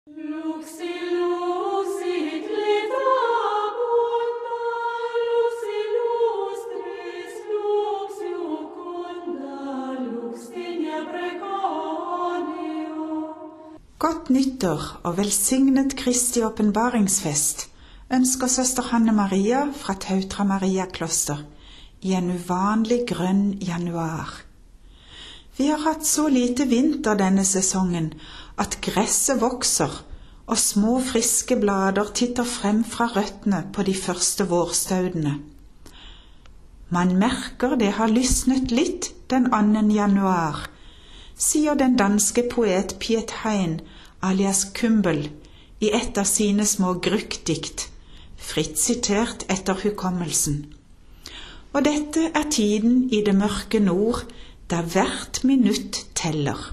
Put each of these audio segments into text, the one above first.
Godt nyttår og velsignet Kristi åpenbaringsfest ønsker søster Hanne Maria fra Tautra Maria kloster i en uvanlig grønn januar. Vi har hatt så lite vinter denne sesongen at gresset vokser og små friske blader titter frem fra røttene på de første vårstaudene. Man merker det har lysnet litt den 2. januar, sier den danske poet Piet Hein alias Kumbel i et av sine små Grück-dikt, fritt sitert etter hukommelsen. Og dette er tiden i det mørke nord, der hvert minutt teller.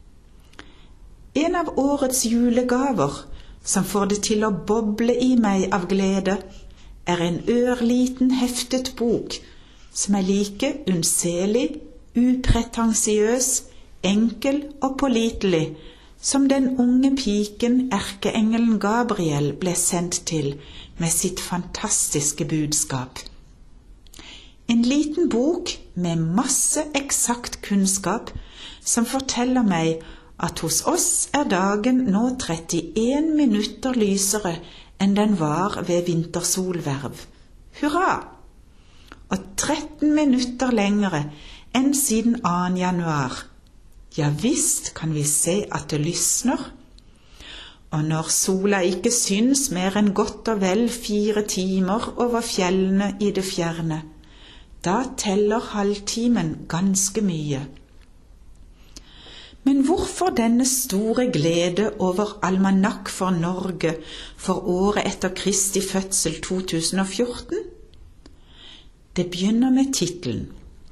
En av årets julegaver, som får det til å boble i meg av glede, er en ørliten heftet bok, som er like unnselig, upretensiøs, enkel og pålitelig, som den unge piken erkeengelen Gabriel ble sendt til med sitt fantastiske budskap. En liten bok med masse eksakt kunnskap som forteller meg at hos oss er dagen nå 31 minutter lysere enn den var ved vintersolverv. Hurra! Og 13 minutter lengre enn siden 2. januar. Ja visst kan vi se at det lysner. Og når sola ikke syns mer enn godt og vel 4 timer over fjellene i det fjerne, da teller halvtimen ganske mye. Men hvorfor denne store glede over almanakk for Norge for året etter Kristi fødsel 2014? Det begynner med titelen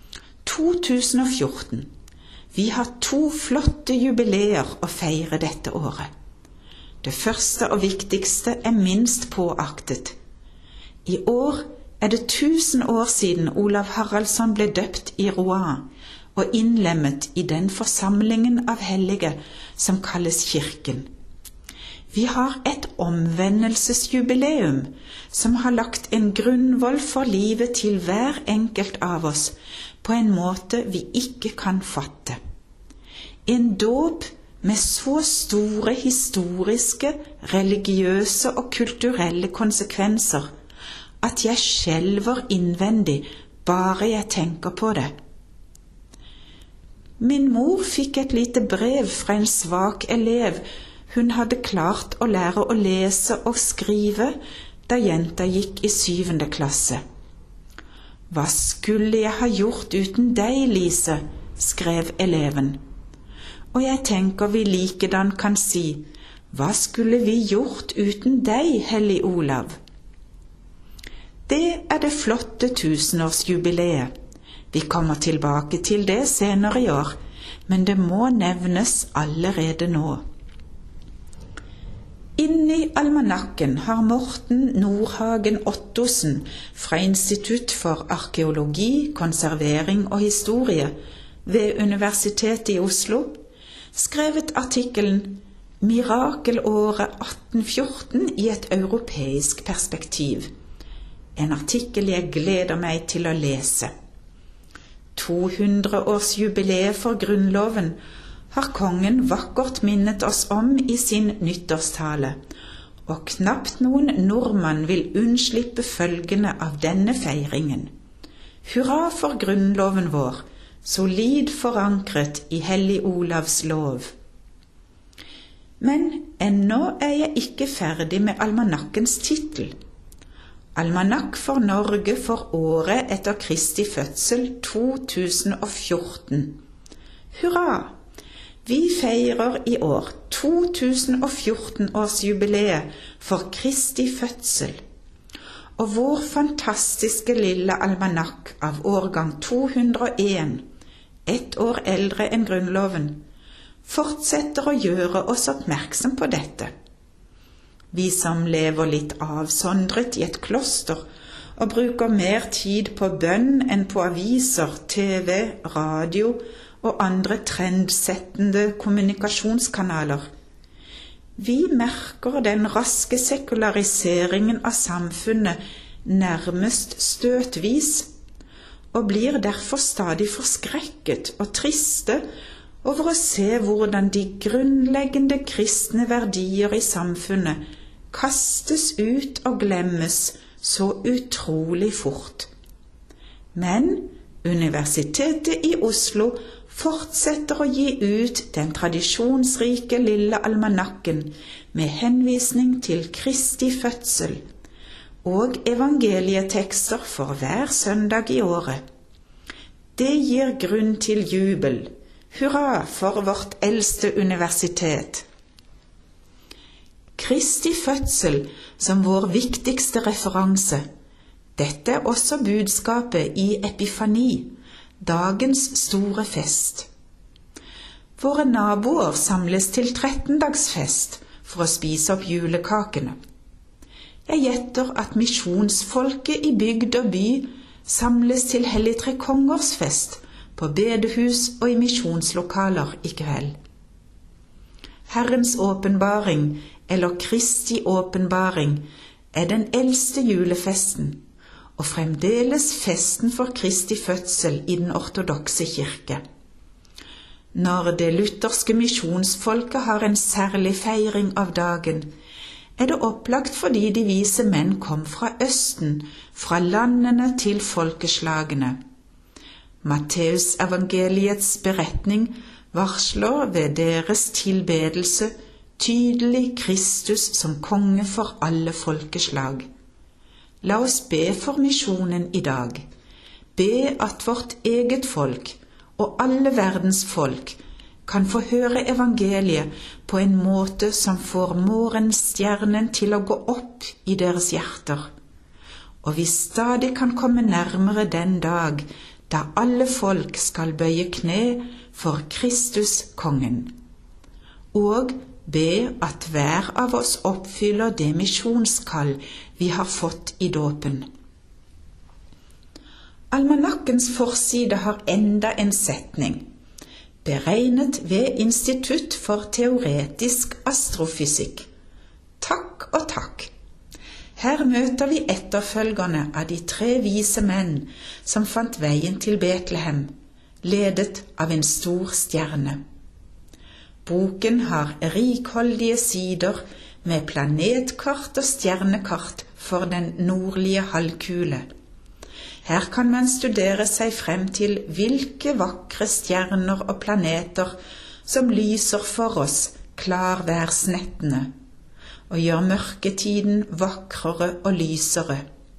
2014. Vi har 2 flotte jubileer å feire dette året. Det første og viktigste er minst påaktet. I år er det 1000 år siden Olav Haraldsson ble døpt i Rouen og innlemmet i den forsamlingen av hellige som kalles kirken. Vi har et omvendelsesjubileum som har lagt en grunnvoll for livet til hver enkelt av oss på en måte vi ikke kan fatte. En dåp med så store historiske, religiøse og kulturelle konsekvenser at jeg skjelver innvendig bare jeg tenker på det. Min mor fikk et lite brev fra en svak elev hun hadde klart å lære å lese og skrive da jenta gikk i 7. klasse. «Hva skulle jeg ha gjort uten deg, Lise?» skrev eleven. Og jeg tenker vi likedan kan si, «Hva skulle vi gjort uten deg, Hellig Olav?» Det er det flotte 1000-årsjubileet. Vi kommer tilbake til det senere i år, men det må nevnes allerede nå. Inni almanakken har Morten Nordhagen Ottosen fra Institutt for arkeologi, konservering og historie ved Universitetet i Oslo skrevet artikkelen «Mirakelåret 1814 i et europeisk perspektiv». En artikkel jeg gleder meg til å lese. 200-årsjubileet for Grunnloven har kongen vakkert minnet oss om i sin nyttårstale, og knapt noen nordmann vil unnslippe følgene av denne feiringen. Hurra for Grunnloven vår, solid forankret i Hellig Olavs lov. Men ennå er jeg ikke ferdig med almanakkens titel. Almanakk for Norge for året etter Kristi fødsel 2014. Hurra! Vi feirer i år 2014-årsjubileet for Kristi fødsel, og vår fantastiske lille almanakk av årgang 201, 1 år eldre enn Grunnloven, fortsetter å gjøre oss oppmerksom på dette. Vi som lever litt avsondret i et kloster og bruker mer tid på bønn enn på aviser, TV, radio og andre trendsettende kommunikasjonskanaler. Vi merker den raske sekulariseringen av samfunnet nærmest støtvis, og blir derfor stadig forskrekket og triste over å se hvordan de grunnleggende kristne verdier i samfunnet kastes ut og glemmes så utrolig fort. Men Universitetet i Oslo fortsetter å gi ut den tradisjonsrike lille almanakken med henvisning til Kristi fødsel og evangelietekster for hver søndag i året. Det gir grunn til jubel. Hurra for vårt eldste universitet! Kristi fødsel som vår viktigste referanse. Dette er også budskapet i Epifani, dagens store fest. Våre naboer samles til 13-dagsfest for å spise opp julekakene. Jeg gjetter at misjonsfolket i bygd og by samles til Hellig Tre Kongers fest på bedehus og i misjonslokaler i kveld. Herrens åpenbaring, eller Kristi åpenbaring, er den eldste julefesten, og fremdeles festen for Kristi fødsel i den ortodokse kirke. Når det lutherske misjonsfolket har en særlig feiring av dagen, er det opplagt fordi de vise menn kom fra Østen, fra landene til folkeslagene. Matteus evangeliets beretning varsler ved deres tilbedelse tydelig Kristus som konge for alle folkeslag. La oss be for misjonen i dag. Be at vårt eget folk og alle verdens folk kan få høre evangeliet på en måte som får morgenstjernen til å gå opp i deres hjerter, og vi stadig kan komme nærmere den dag da alle folk skal bøye kne for Kristus kongen, og be at hver av oss oppfyller det misjonskall vi har fått i dåpen. Almanakkens forside har enda en setning, beregnet ved Institutt for teoretisk astrofysikk. Takk og takk. Her møter vi etterfølgerne av de 3 vise menn som fant veien til Betlehem, ledet av en stor stjerne. Boken har rikholdige sider med planetkart og stjernekart for den nordlige halvkule. Her kan man studere seg frem til hvilke vakre stjerner og planeter som lyser for oss klarværsnettene, og gjør mørketiden vakrere og lysere.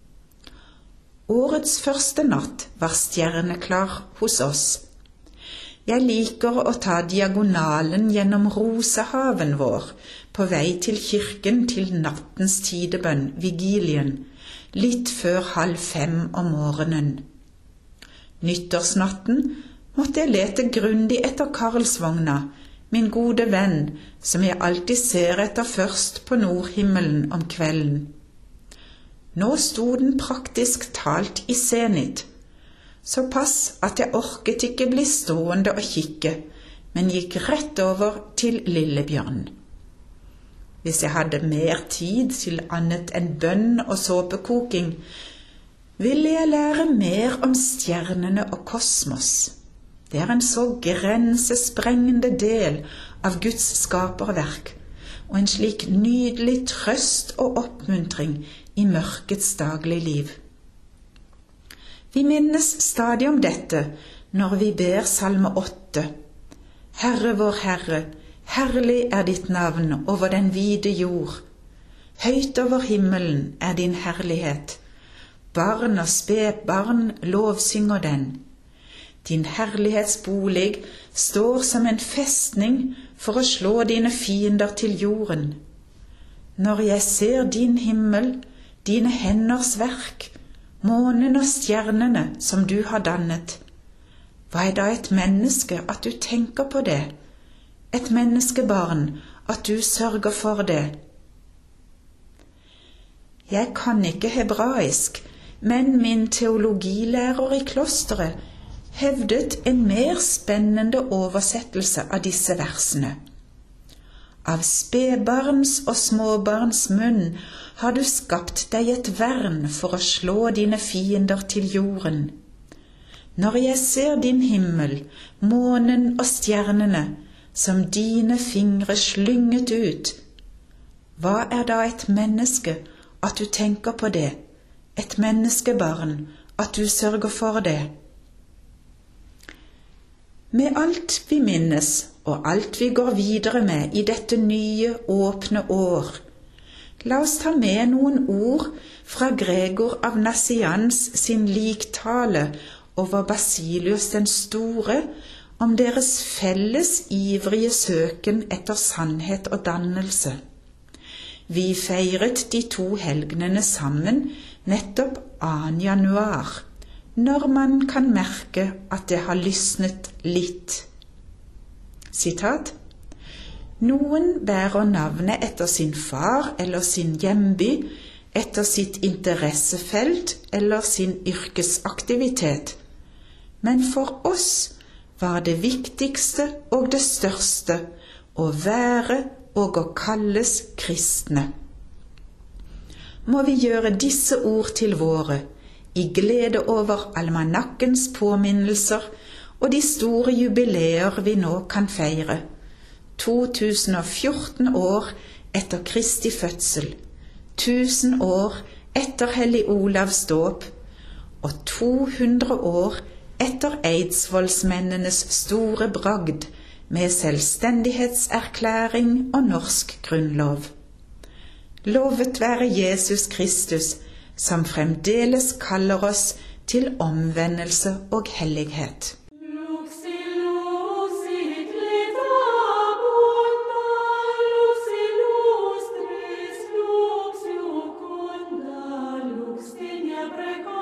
Årets første natt var stjerneklar hos oss. Jeg liker å ta diagonalen gjennom rosehaven vår på vei til kirken til nattens tidebønn, vigilien, litt før 4:30 om morgenen. Nyttårsnatten måtte jeg lete grundig etter Karlsvogna, min gode venn, som jeg alltid ser etter først på nordhimmelen om kvelden. Nå sto den praktisk talt i senit, såpass at jeg orket ikke bli stående og kikke, men gikk rett over til Lillebjørn. Hvis jeg hadde mer tid til annet enn bønn og såpekoking, ville jeg lære mer om stjernene og kosmos. Det er en så grensesprengende del av Guds skaperverk, og en slik nydelig trøst og oppmuntring i mørkets daglige liv. Vi minnes stadig om dette når vi ber Salme 8. Herre vår Herre, herlig er ditt navn over den vide jord. Høyt over himmelen er din herlighet. Barn og spedbarn lovsynger den. Din herlighetsbolig står som en festning for å slå dine fiender til jorden. Når jeg ser din himmel, dine henders verk, månen og stjernene som du har dannet, hva er da et menneske at du tenker på det? Et menneskebarn, at du sørger for det. Jeg kan ikke hebraisk, men min teologilærer i klosteret hevdet en mer spennende oversettelse av disse versene. Av spedbarns og småbarns munn har du skapt deg et vern for å slå dine fiender til jorden. Når jeg ser din himmel, månen og stjernene, som dine fingre slynget ut, hva er da et menneske at du tenker på det, et menneskebarn at du sørger for det? Med alt vi minnes og alt vi går videre med i dette nye, åpne år, la oss ta med noen ord fra Gregor av Nassians sin liktale over Basilius den store om deres felles ivrige søken etter sannhet og dannelse. Vi feiret de to helgenene sammen nettopp 2. januar, når man kan merke at det har lysnet litt. Sitat: Noen bærer navnet etter sin far eller sin hjemby, etter sitt interessefelt eller sin yrkesaktivitet. Men for oss var det viktigste og det største å være og å kalles kristne. Må vi gjøre disse ord til våre, i glede over almanakkens påminnelser og de store jubileer vi nå kan feire. 2014 år etter Kristi fødsel, 1000 år etter Hellig Olavs dåp og 200 år etter eidsvollsmennenes store bragd med selvstendighetserklæring og norsk grunnlov. Lovet være Jesus Kristus, som fremdeles kaller oss til omvendelse og hellighet. Lux in